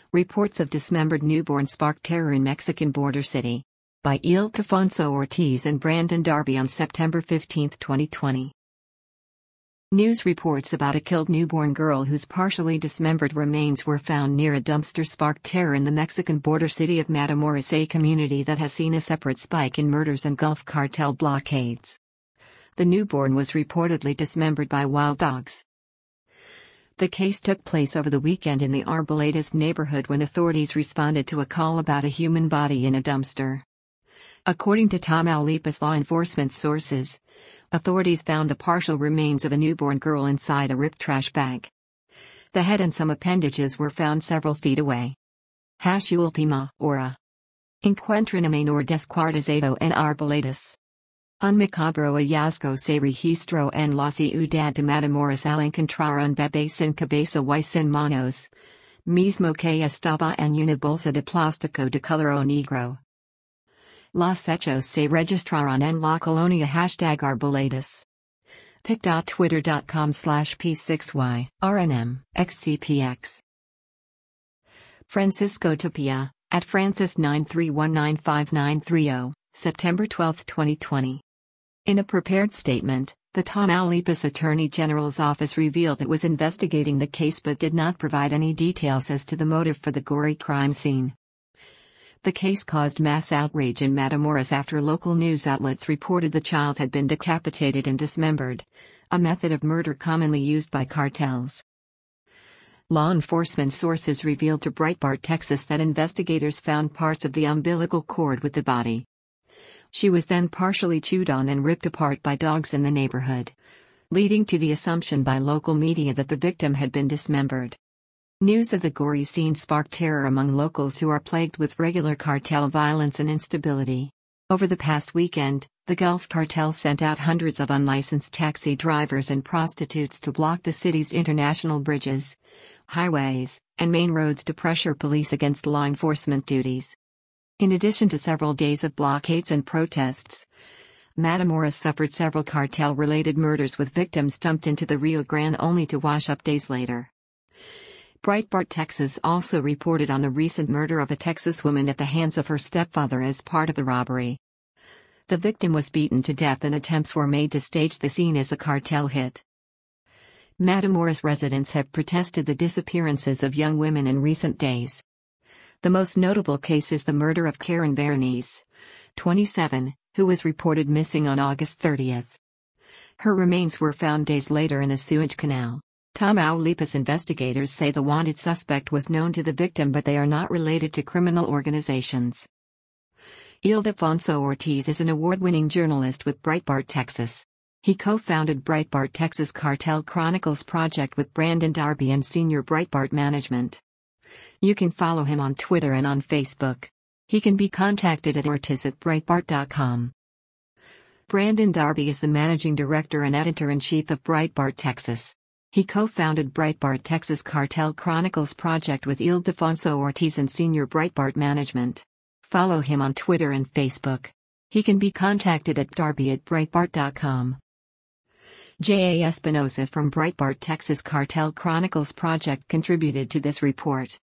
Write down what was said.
Reports of dismembered newborn spark terror in Mexican border city. By Ildefonso Ortiz and Brandon Darby on September 15, 2020. News reports about a killed newborn girl whose partially dismembered remains were found near a dumpster sparked terror in the Mexican border city of Matamoros, a community that has seen a separate spike in murders and Gulf Cartel blockades. The newborn was reportedly dismembered by wild dogs. The case took place over the weekend in the Arboledas neighborhood when authorities responded to a call about a human body in a dumpster. According to Tamaulipas law enforcement sources, authorities found the partial remains of a newborn girl inside a ripped trash bag. The head and some appendages were found several feet away. Última hora. Encuentran a menor descuartizado en Arboledas. Un macabro hallazgo se registró en la ciudad de Matamoros al encontrar un bebé sin cabeza y sin manos, mismo que estaba en una bolsa de plástico de color negro. Los hechos se registraron en la colonia #Arboledas. pic.twitter.com/p6y, RNM, XCPX. Francisco Tapia, at Francis9319590, September 12, 2020. In a prepared statement, the Tamaulipas Attorney General's office revealed it was investigating the case but did not provide any details as to the motive for the gory crime scene. The case caused mass outrage in Matamoros after local news outlets reported the child had been decapitated and dismembered, a method of murder commonly used by cartels. Law enforcement sources revealed to Breitbart Texas that investigators found parts of the umbilical cord with the body. She was then partially chewed on and ripped apart by dogs in the neighborhood, leading to the assumption by local media that the victim had been dismembered. News of the gory scene sparked terror among locals who are plagued with regular cartel violence and instability. Over the past weekend, the Gulf Cartel sent out hundreds of unlicensed taxi drivers and prostitutes to block the city's international bridges, highways, and main roads to pressure police against law enforcement duties. In addition to several days of blockades and protests, Matamoros suffered several cartel-related murders with victims dumped into the Rio Grande only to wash up days later. Breitbart Texas also reported on the recent murder of a Texas woman at the hands of her stepfather as part of the robbery. The victim was beaten to death and attempts were made to stage the scene as a cartel hit. Matamoros residents have protested the disappearances of young women in recent days. The most notable case is the murder of Karen Berenice, 27, who was reported missing on August 30. Her remains were found days later in a sewage canal. Tamaulipas investigators say the wanted suspect was known to the victim but they are not related to criminal organizations. Ildefonso Ortiz is an award-winning journalist with Breitbart Texas. He co-founded Breitbart Texas Cartel Chronicles Project with Brandon Darby and Senior Breitbart Management. You can follow him on Twitter and on Facebook. He can be contacted at ortiz@breitbart.com. Brandon Darby is the managing director and editor-in-chief of Breitbart Texas. He co-founded Breitbart Texas Cartel Chronicles Project with Ildefonso Ortiz and Senior Breitbart Management. Follow him on Twitter and Facebook. He can be contacted at darby@breitbart.com. J.A. Espinosa from Breitbart Texas Cartel Chronicles Project contributed to this report.